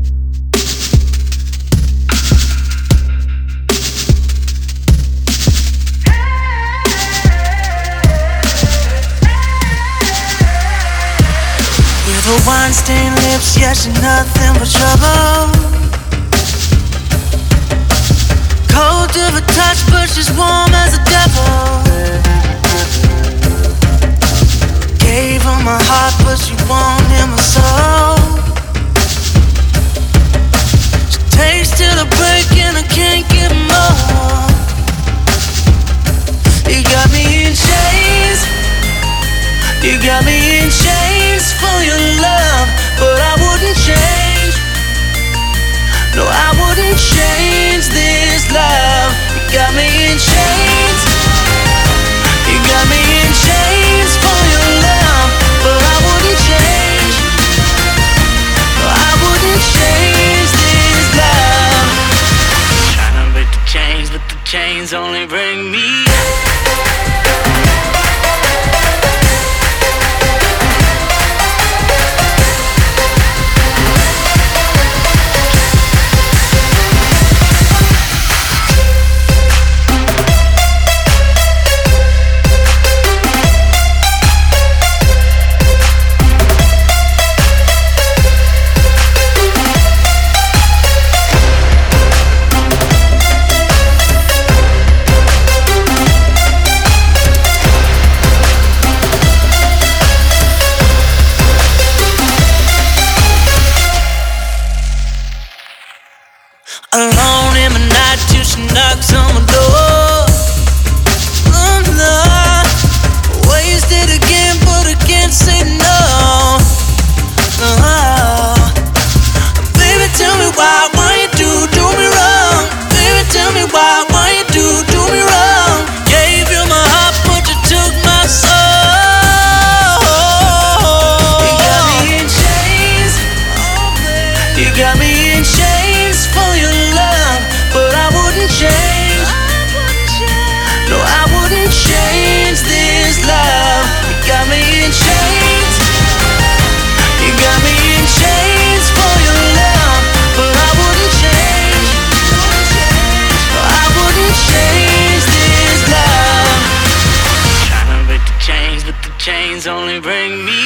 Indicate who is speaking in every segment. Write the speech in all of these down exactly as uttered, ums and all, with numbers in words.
Speaker 1: With her wine-stained lips, yeah, she's nothing but trouble. Cold to the touch, but she's warm as a devil. Gave her my heart, but she wanted my soul. She takes till the break and I can't get more. You got me in chains. You got me in chains for your love, but I wouldn't change. No, I wouldn't change this love. You got me in chains. You got me in chains for your love, but I wouldn't change. No, I wouldn't change this love. Trying to break the chains, but the chains only bring me. Alone in the night till she knocks on my door. Oh no, wasted again, but I can't say no. Oh, baby, tell me why, why you do, do me wrong. Baby, tell me why, why you do, do me wrong. Gave you my heart, but you took my soul. You got me in chains. You got me in chains for your love, but I wouldn't change. No, I wouldn't change this love. You got me in chains. You got me in chains for your love, but I wouldn't change. No, I wouldn't change this love. Trying to break the chains, but the chains only bring me.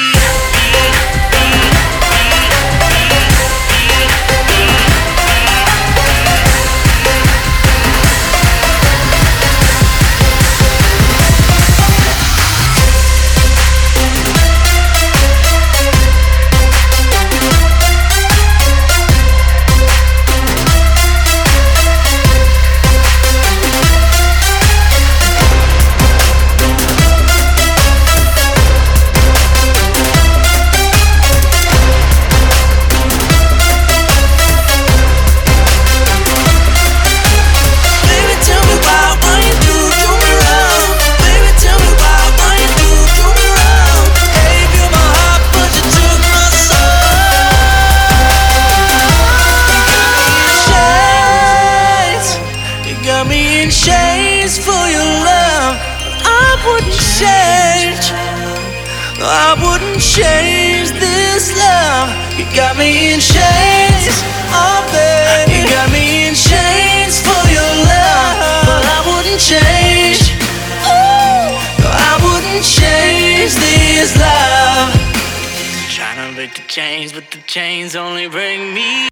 Speaker 1: Chains for your love, I wouldn't change. No, I wouldn't change this love. You got me in chains, oh baby. You got me in chains for your love, but I wouldn't change. No, I wouldn't change this love. Trying to break the chains, but the chains only bring me.